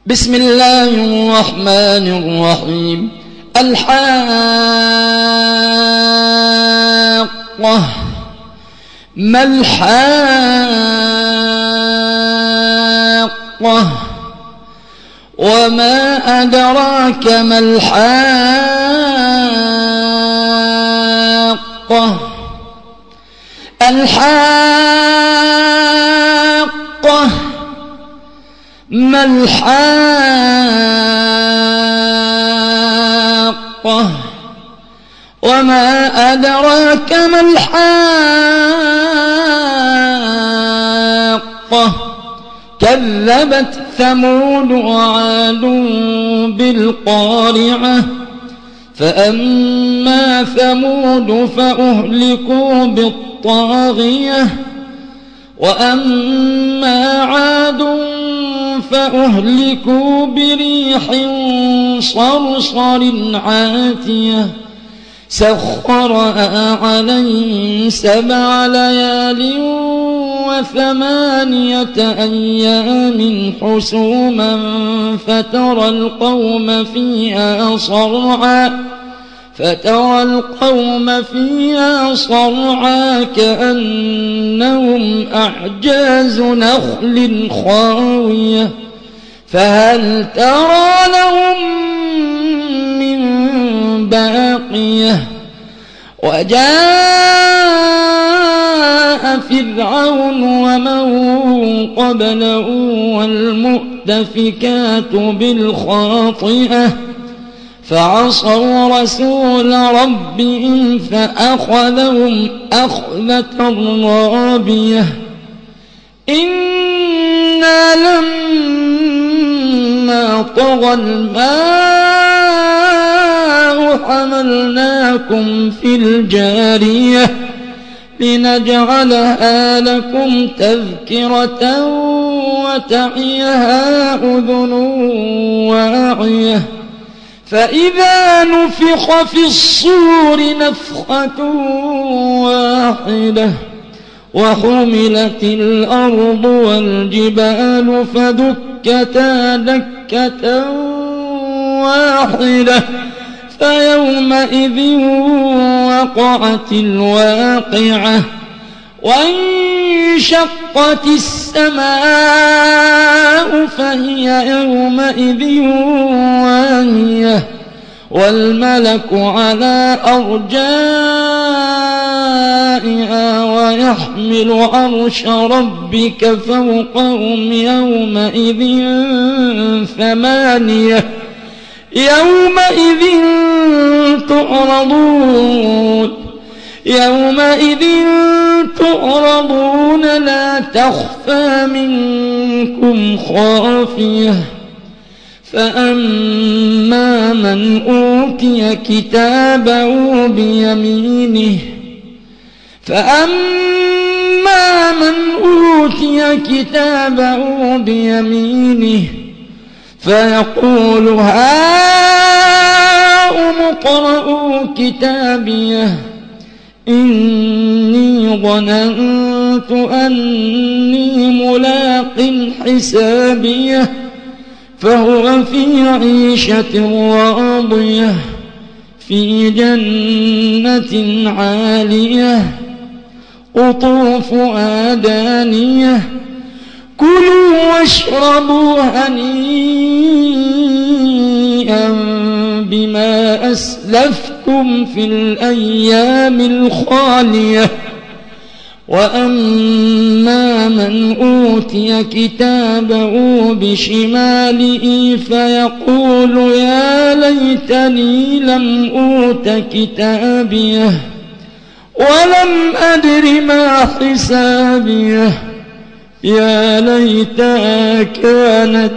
بسم الله الرحمن الرحيم. الحاقة ما الحاقة وما أدراك ما الحاقة الحاقة ما الحاقة وما أدراك ما الحاقة كذبت ثمود وعاد بالقارعة فأما ثمود فأهلكوا بالطاغية وأما عاد فأهلكوا بريح صرصر عاتية سخرها عليهم 7 ليال و8 أيام حسوما فترى القوم فيها صرعى كأنهم أعجاز نخل خاوية فهل ترى لهم من باقية وجاء فرعون ومن قبله والمؤتفكات بالخاطئة فعصوا رسول ربهم فأخذهم أخذة رابية إنا لما طغى الماء حملناكم في الجارية لنجعلها لكم تذكرة وتعيها أذن واعية فإذا نفخ في الصور نفخة واحدة وحملت الأرض والجبال فدكتا دكة واحدة فيومئذ وقعت الواقعة وانشقت السماء فهي يومئذ واهية والملك على أرجائها ويحمل عرش ربك فوقهم يومئذ 8 يومئذ تعرضون لا تخفى منكم خافية فأما من أوتي كتابه بيمينه فيقول هاؤم اقرءوا كتابيه إني ظننت أني ملاق حسابيه فهو في عيشة راضية في جنة عالية قطوفها دانية كلوا واشربوا هنيئا بما أسلفتم في الأيام الخالية وأما من أوتي كتابه بشماله فيقول يا ليتني لم أوت كتابيه ولم أدر ما حسابيه يا ليتها كانت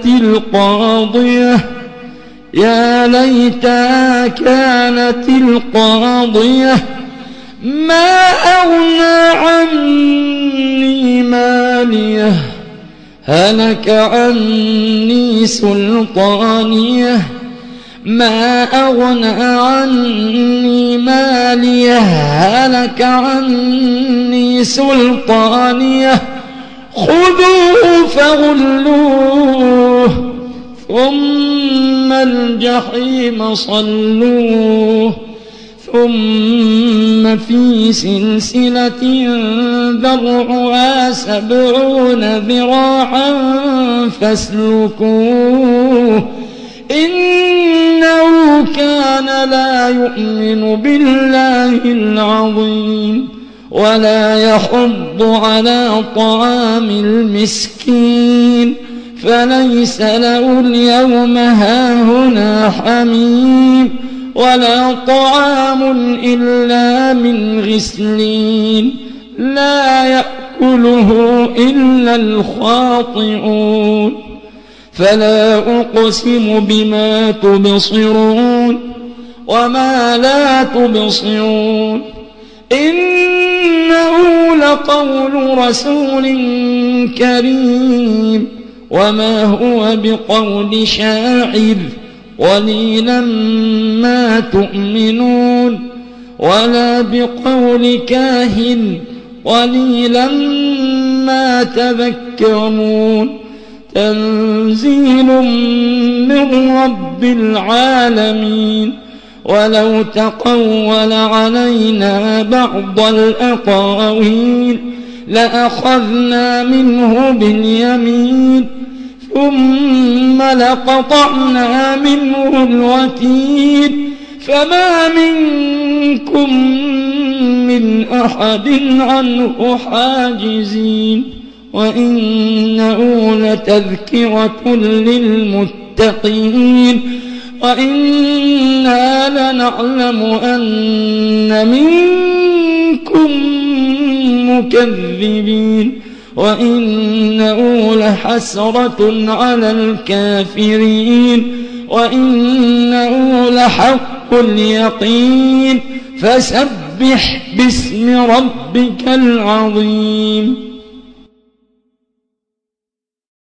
القاضية ما أغنى عني ماليه هلك عني سلطانيه ما أغنى عني ماليه هلك عني سلطانيه خذوه فغلوه ثم الجحيم صلوه ثم في سلسلة ذرعها 70 ذراعا فاسلكوه إنه كان لا يؤمن بالله العظيم ولا يحض على طعام المسكين فليس له اليوم هاهنا حميم ولا طعام إلا من غسلين لا يأكله إلا الخاطئون فلا أقسم بما تبصرون وما لا تبصرون إنه لقول رسول كريم وما هو بقول شاعر قليلا ما تؤمنون ولا بقول كاهن قليلا ما تذكرون تنزيل من رب العالمين ولو تقول علينا بعض الأقاويل لأخذنا منه باليمين ثم لقطعنا منه الوتين فما منكم من أحد عنه حاجزين وإنه لتذكرة للمتقين وإنا لنعلم أن منكم مكذبين وإنه لحسرة على الكافرين وإنه لحق اليقين فسبح باسم ربك العظيم